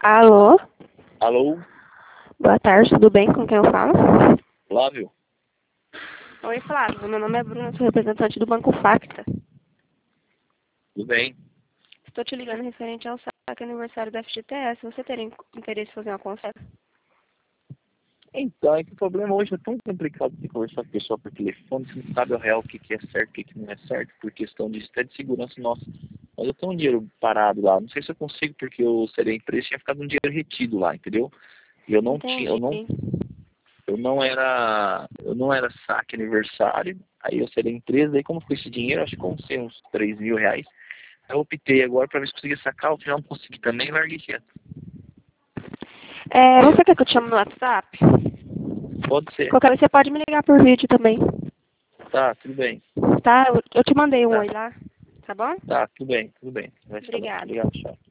Alô? Alô, Boa tarde, tudo bem? Com quem eu falo? Flávio? Oi, Flávio. Meu nome é Bruna, sou representante do Banco Facta. Tudo bem? Estou te ligando referente ao saque aniversário da FGTS. Você teria interesse em fazer uma consulta? Então, é que o problema hoje é tão complicado de conversar com a pessoa por telefone, você não sabe ao real o que é certo, o que não é certo, por questão de até de segurança nossa. Mas eu tenho um dinheiro parado lá, não sei se eu consigo, porque eu seria empresa tinha ficado um dinheiro retido lá, entendeu? E eu não tinha, Entendi. eu não era saque aniversário, aí eu seria empresa, aí como foi esse dinheiro, acho que com uns 3 mil reais, eu optei agora para ver se conseguia sacar, ao final não consegui também, larguei quieto. Você quer que eu te chame no WhatsApp? Pode ser. Qualquer vez você pode me ligar por vídeo também, Tá, tudo bem. tá? Eu te mandei um Tá. oi lá, tá bom? Tá, tudo bem, tudo bem. Vai ficar bem. Obrigada. Obrigado, tchau.